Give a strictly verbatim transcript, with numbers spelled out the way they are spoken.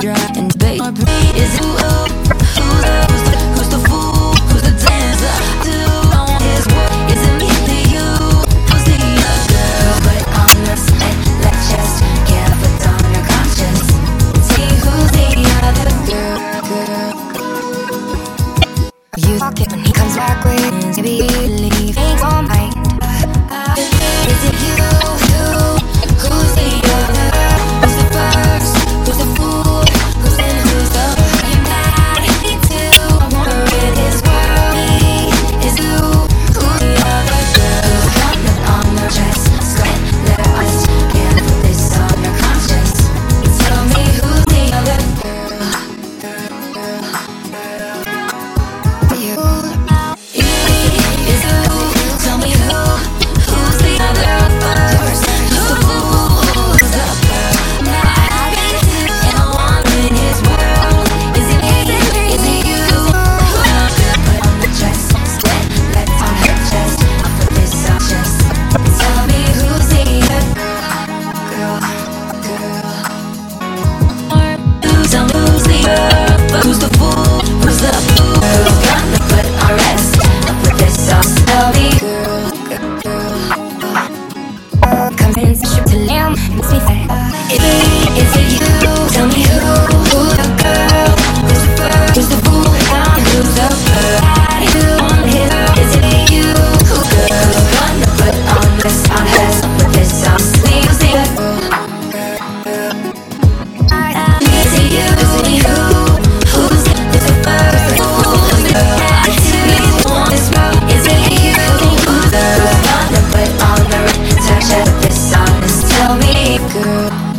dry and bait my brain. Is it oh, who's the, who's the, who's the fool? Who's the dancer? Do on his work? Is it me or you? Who's the other girl? Put on your sweat, let's just get put on your conscience. See who's the other girl, girl. You talk it when he comes back with maybe leave ain't on mind. Is it you? Who? Who's the other? Who's the first? Who's the fool? Who's in? Who's the? I'm mad too. I wanna rid his world. He is you. Who's the other girl? Gun on your chest, sweat. Let us can't put this on your conscience. Tell me who's the other girl? You. Is you? Tell me who? Who's the other first? Who's the fool? Who's the girl? Mad and I want in his world. Is it me? Is it you? Put on the chest, sweat. Let's on her chest. I'll put this on chest. Tell me who's the other girl, girl. Tell me who's the other? Who's the fool? Who's the fool? Who's gonna put on rest? I'll put this on. Tell me, girl, girl, girl. Convince you to lamb, makes me say, is it, is it you? Tell me who, who's the girl? Who's the first? Who's the fool? Who's the girl? Who on his? Is it you? Who girl? Who's gonna put on this on hers? Put this on sleeves. Is it you? Is it you? Who's the, who's the first? Who's the girl? Who on this road? Is it you? Who's the, who's gonna put on the red? Touch this on this. Tell me, girl.